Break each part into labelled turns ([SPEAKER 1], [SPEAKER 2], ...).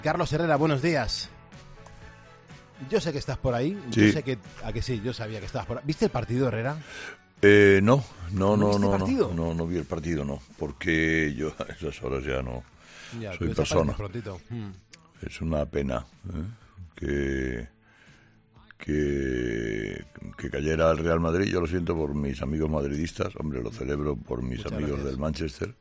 [SPEAKER 1] Carlos Herrera, buenos días. Yo sé que estás por ahí.
[SPEAKER 2] Sí.
[SPEAKER 1] Yo sé que... ¿A que sí? Yo sabía que estabas por ahí. ¿Viste el partido, Herrera?
[SPEAKER 2] No vi el partido, no, porque yo a esas horas ya no soy persona. Es una pena que cayera el Real Madrid. Yo lo siento por mis amigos madridistas, hombre, lo celebro por mis amigos del Manchester.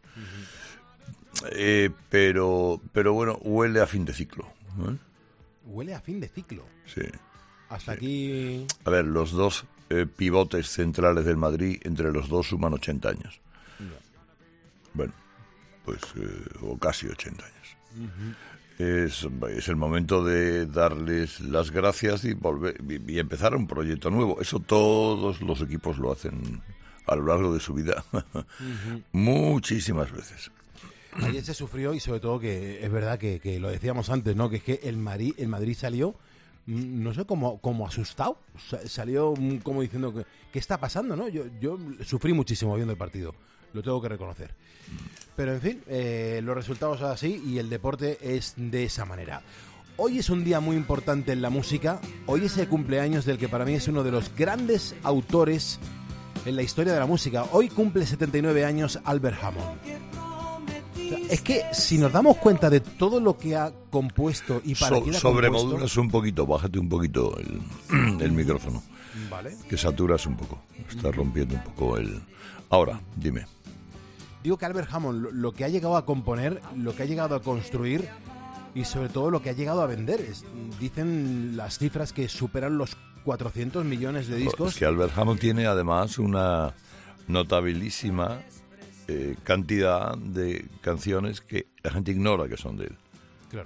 [SPEAKER 2] Pero bueno, huele a fin de ciclo.
[SPEAKER 1] Huele a fin de ciclo.
[SPEAKER 2] Sí.
[SPEAKER 1] Hasta aquí...
[SPEAKER 2] A ver, los dos pivotes centrales del Madrid, entre los dos suman 80 años. Bueno, pues, o casi 80 años. Es el momento de darles las gracias y empezar un proyecto nuevo. Eso todos los equipos lo hacen a lo largo de su vida. Muchísimas veces.
[SPEAKER 1] Ayer se sufrió y sobre todo que es verdad que lo decíamos antes, ¿no? Que es que el Madrid salió, no sé, como asustado. Salió como diciendo ¿qué está pasando, no? Yo sufrí muchísimo viendo el partido, lo tengo que reconocer. Pero en fin, los resultados son así y el deporte es de esa manera. Hoy es un día muy importante en la música. Hoy es el cumpleaños del que para mí es uno de los grandes autores en la historia de la música. Hoy cumple 79 años Albert Hammond. Es que si nos damos cuenta de todo lo que ha compuesto y para quién ha
[SPEAKER 2] sobremodulas un poquito, bájate un poquito el micrófono.
[SPEAKER 1] Vale.
[SPEAKER 2] Que saturas un poco, estás rompiendo un poco el... Ahora, dime.
[SPEAKER 1] Digo que Albert Hammond, lo que ha llegado a componer, lo que ha llegado a construir y sobre todo lo que ha llegado a vender. Dicen las cifras que superan los 400 millones de discos.
[SPEAKER 2] Es que Albert Hammond tiene además una notabilísima... cantidad de canciones que la gente ignora que son de él.
[SPEAKER 1] Claro.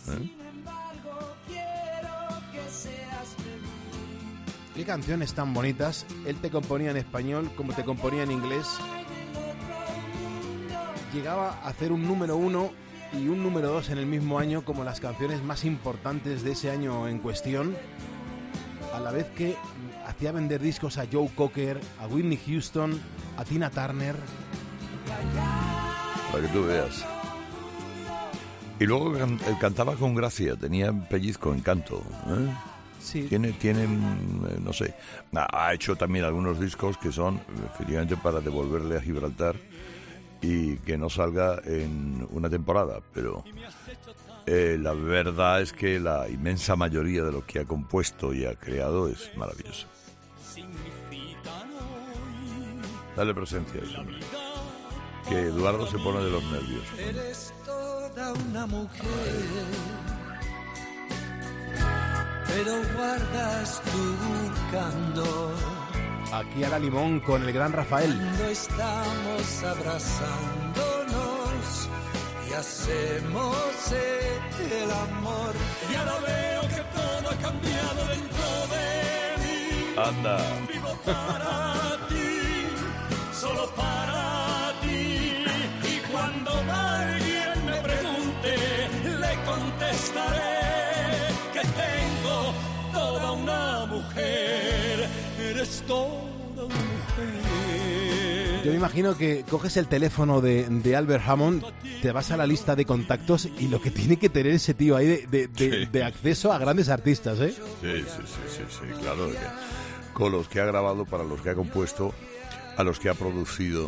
[SPEAKER 1] Qué canciones tan bonitas. Él te componía en español como te componía en inglés. Llegaba a hacer un número 1 y un número 2 en el mismo año como las canciones más importantes de ese año en cuestión, a la vez que hacía vender discos a Joe Cocker, a Whitney Houston, a Tina Turner.
[SPEAKER 2] Para que tú veas. Y luego él cantaba con gracia, tenía pellizco, encanto.
[SPEAKER 1] Sí.
[SPEAKER 2] Tiene, no sé, ha hecho también algunos discos que son efectivamente para devolverle a Gibraltar y que no salga en una temporada, pero la verdad es que la inmensa mayoría de lo que ha compuesto y ha creado es maravilloso. Dale presencia a eso. Que Eduardo se pone de los nervios.
[SPEAKER 3] Eres toda una mujer, pero guardas tu candor.
[SPEAKER 1] Aquí a la limón con el gran Rafael.
[SPEAKER 3] Cuando estamos abrazándonos y hacemos el amor. Ya lo veo que todo ha cambiado dentro de mí.
[SPEAKER 2] Anda.
[SPEAKER 3] Vivo para ti, solo para ti. Y cuando alguien me pregunte, le contestaré que tengo toda una mujer. Eres toda una mujer.
[SPEAKER 1] Yo me imagino que coges el teléfono de Albert Hammond, te vas a la lista de contactos y lo que tiene que tener ese tío ahí de acceso a grandes artistas, ¿eh?
[SPEAKER 2] Sí, claro. Con los que ha grabado, para los que ha compuesto, a los que ha producido.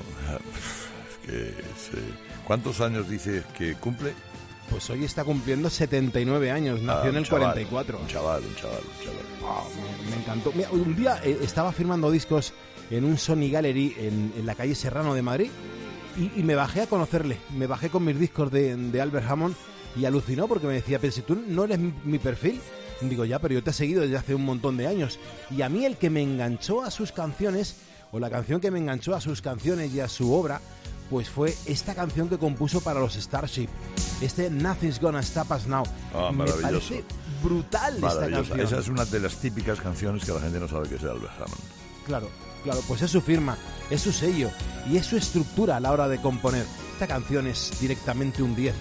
[SPEAKER 2] ¿Cuántos años dice que cumple?
[SPEAKER 1] Pues hoy está cumpliendo 79 años, nació en el 44.
[SPEAKER 2] Un chaval.
[SPEAKER 1] Wow, me encantó. Mira, un día estaba firmando discos en un Sony Gallery en la calle Serrano de Madrid y me bajé a conocerle. Me bajé con mis discos de Albert Hammond y alucinó porque me decía, pero si tú no eres mi perfil. Digo, ya, pero yo te he seguido desde hace un montón de años. Y a mí el que me enganchó a sus canciones, o la canción que me enganchó a sus canciones y a su obra, pues fue esta canción que compuso para los Starship, Nothing's Gonna Stop Us Now. Me parece brutal esta canción.
[SPEAKER 2] Esa es una de las típicas canciones que la gente no sabe que es de Albert Hammond.
[SPEAKER 1] Claro, pues es su firma, es su sello y es su estructura a la hora de componer. Esta canción es directamente un 10.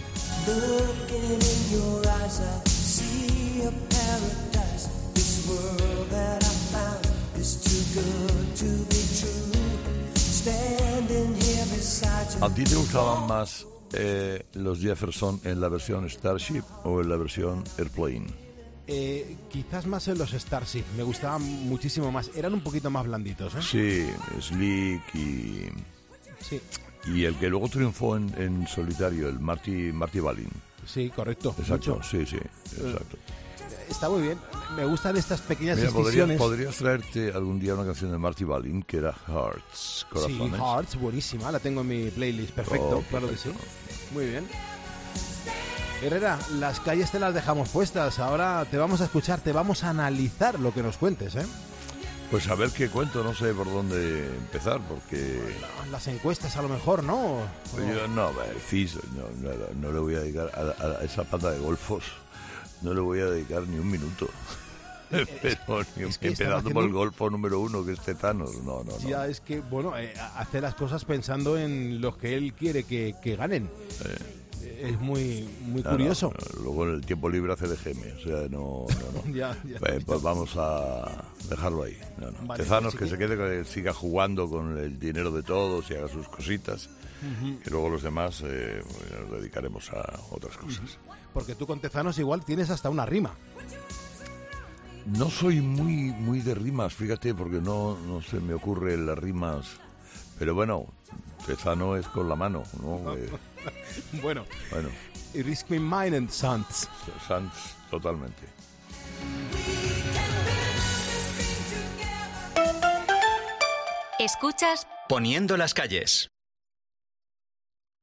[SPEAKER 2] ¿A ti te gustaban más los Jefferson en la versión Starship o en la versión Airplane?
[SPEAKER 1] Quizás más en los Starship, me gustaban muchísimo más, eran un poquito más blanditos, ¿eh?
[SPEAKER 2] Sí, Slick y...
[SPEAKER 1] Sí.
[SPEAKER 2] Y el que luego triunfó en solitario, el Marty Balin.
[SPEAKER 1] Sí, correcto.
[SPEAKER 2] Exacto,
[SPEAKER 1] mucho.
[SPEAKER 2] sí, exacto.
[SPEAKER 1] Está muy bien, me gustan estas pequeñas
[SPEAKER 2] Mira,
[SPEAKER 1] incisiones.
[SPEAKER 2] podrías traerte algún día una canción de Marty Balin que era Hearts, Corazones.
[SPEAKER 1] Sí, Hearts, buenísima, la tengo en mi playlist, perfecto, claro que sí. Muy bien. Herrera, las calles te las dejamos puestas, ahora te vamos a escuchar, te vamos a analizar lo que nos cuentes, ¿eh?
[SPEAKER 2] Pues a ver qué cuento, no sé por dónde empezar, porque...
[SPEAKER 1] Las encuestas a lo mejor, ¿no?
[SPEAKER 2] Yo no le voy a dedicar a esa pata de golfos, no le voy a dedicar ni un minuto. Pero empezando por el golfo número 1, que es Tezanos, no.
[SPEAKER 1] Ya es que, bueno, hace las cosas pensando en los que él quiere que ganen. Es muy curioso.
[SPEAKER 2] No. Luego en el tiempo libre hace de geme, o sea, no.
[SPEAKER 1] Ya,
[SPEAKER 2] pues vamos a dejarlo ahí. Vale, Tezanos que se quede, que siga jugando con el dinero de todos y haga sus cositas. Y luego los demás nos dedicaremos a otras cosas.
[SPEAKER 1] Porque tú con Tezanos igual tienes hasta una rima.
[SPEAKER 2] No soy muy de rimas, fíjate, porque no se me ocurren las rimas. Pero bueno, Tezano es con la mano, ¿no?
[SPEAKER 1] Bueno. Risk Me Mine and Sons.
[SPEAKER 2] Sons, totalmente.
[SPEAKER 4] Escuchas
[SPEAKER 5] Poniendo las calles.